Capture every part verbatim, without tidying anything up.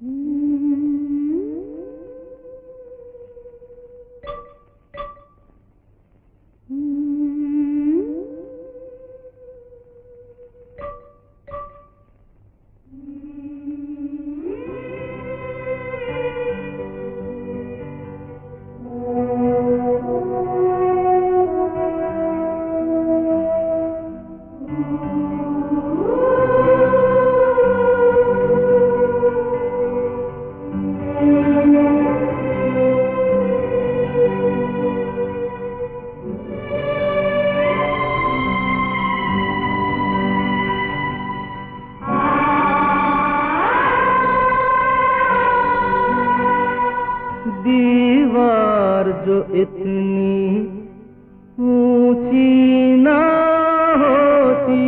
दीवार जो इतनी ऊंची ना होती,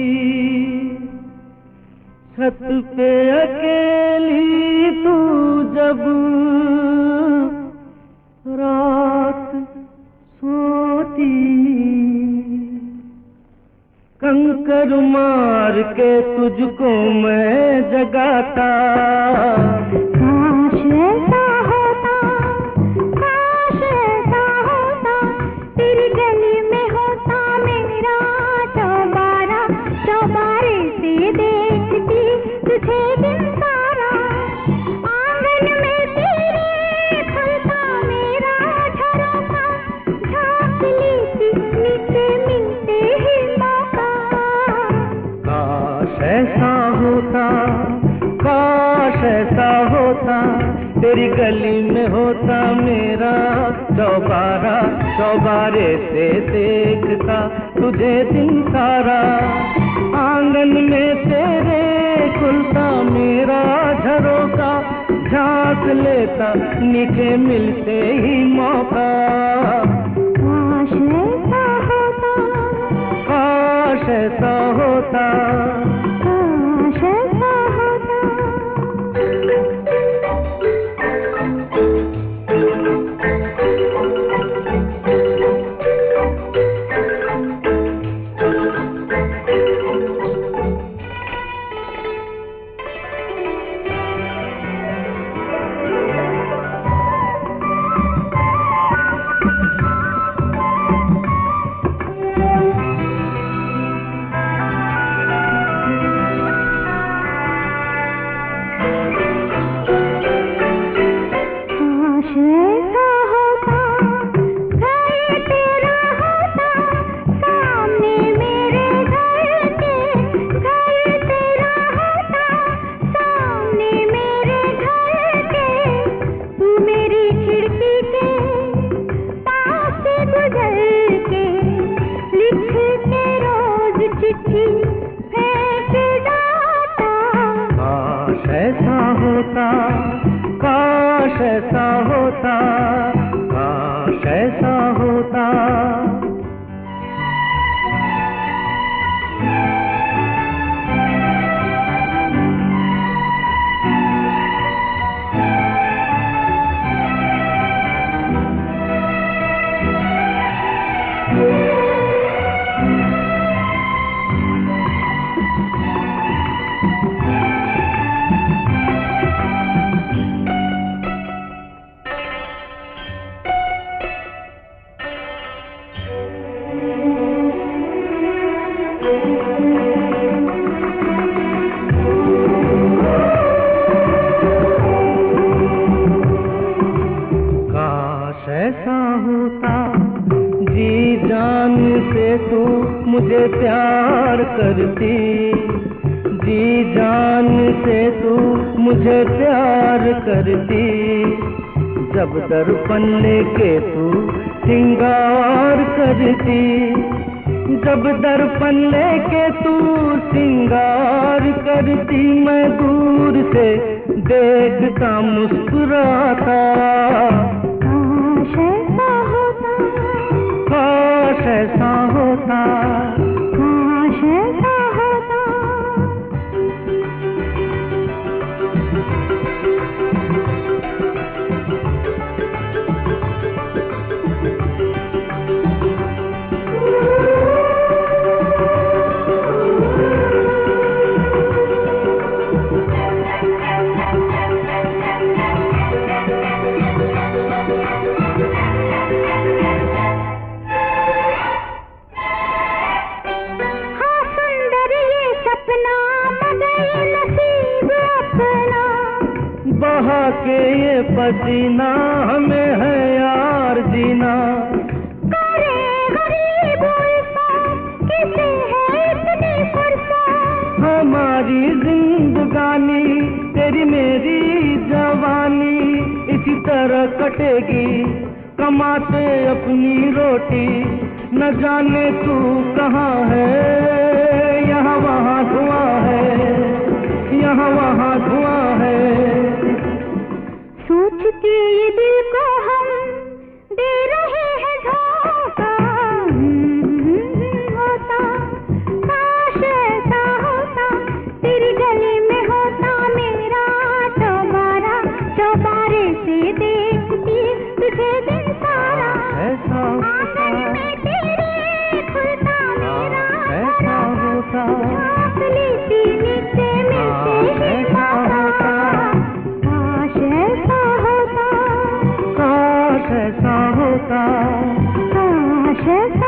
छत पे अकेली तू जब रात सोती, कंकर मार के तुझको मैं जगाता। काश ऐसा होता, काश ऐसा होता, तेरी गली में होता मेरा चौबारा, चौबारे से देखती तुझे दिन सारा, आंगन में तेरे खुलता मेरा झरोखा, झांक लेती नीचे मिलते ही मौका। काश ऐसा होता, काश ऐसा होता, तेरी गली में होता मेरा चौबारा, चौबारे से देखता तुझे दिन सारा, आंगन में तेरे खुलता मेरा झरोखा, झांक लेता नीचे मिलते ही मौका। काश ऐसा होता, काश ऐसा होता, काश ऐसा होता। काश ऐसा होता, घर तेरा होता, सामने मेरे घर के, घर तेरा होता, सामने मेरे घर के, तू मेरी खिड़की के पास से गुजर के, लिख के रोज चिट्ठी फेंक जाता। काश ऐसा होता, काश ऐसा होता, काश ऐसा होता। काश ऐसा होता, जी जान से तू मुझे प्यार करती, जी जान से तू मुझे प्यार करती, जब दर्पण लेके तू सिंगार करती, जब दर्पण लेके तू सिंगार करती, मैं दूर से देखता मुस्कुराता। काश ऐसा होता, काश ऐसा होता, काश ऐसा होता। के ये पसीना हमें है यार जीना। करे गरीब इंसान किसे है इतनी फुर्सत, हमारी जिंदगानी तेरी मेरी जवानी इसी तरह कटेगी कमाते अपनी रोटी। न जाने तू कहाँ है, यहाँ वहाँ धुआं है, यहाँ वहाँ धुआं है। सोचती ये दिल को हम दे रहे हैं धोखा। होता काश ऐसा होता, तेरी गली में होता मेरा चौबारा, चौबारे से देखती तुझे दिन सारा। ऐसा होता, आंगन में तेरे खुलता मेरा ऐसा होता, झाँक लेती नीचे मिलते ही माता। काश ऐसा होता, काश ऐसा होता, काश ऐसा